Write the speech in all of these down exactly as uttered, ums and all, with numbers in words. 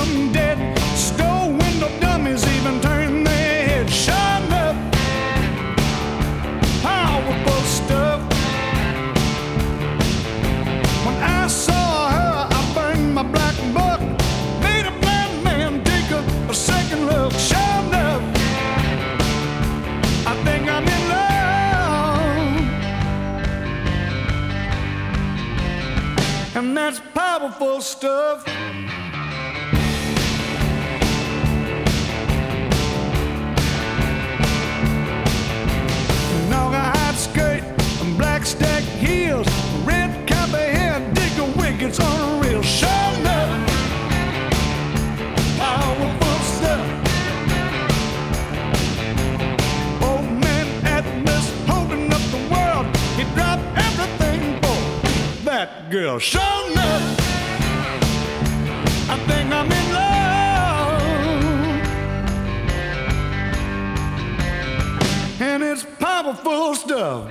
some dead store window dummies even turn their heads. Shut up, powerful stuff. When I saw her, I burned my black buck, made a blind man take a, a second look. Shut up, I think I'm in love, and that's powerful stuff. Naugahyde skirt and black stack heels, red copper hair, digger wig, it's unreal. Shut up, powerful stuff. Old man Atlas holding up the world, he dropped everything for that girl. Shut up, I think I'm in love, and it's powerful stuff.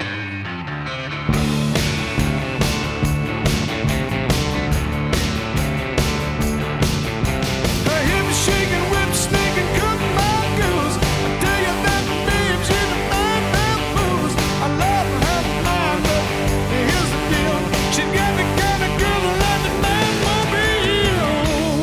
Her hips shaking, whip snaking, cook my goose. I tell you that babe, she's a fine, fine booze. I love her mind, but here's the deal, she got the kind of girl that like the man mobile.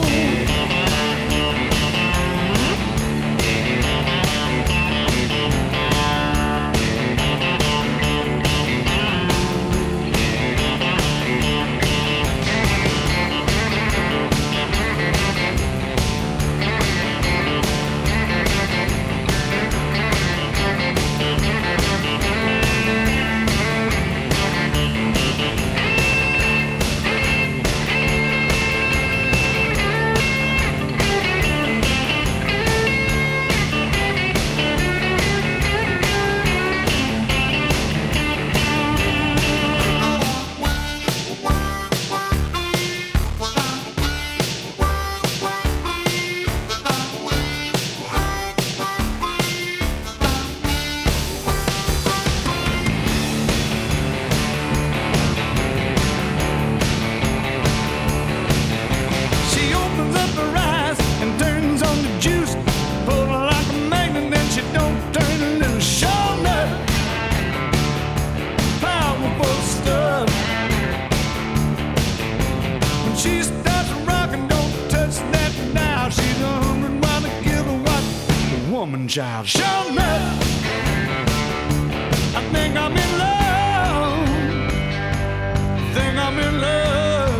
She opens up her eyes and turns on the juice, pull her like a magnet, then she don't turn loose. Shut up, powerful stuff. When she starts rocking, don't touch that dial. She's a hundred watt a kilowatt woman child. Shut up, I think I'm in love, I think I'm in love,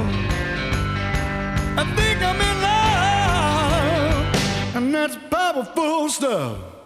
I think I'm in love, and that's powerful stuff.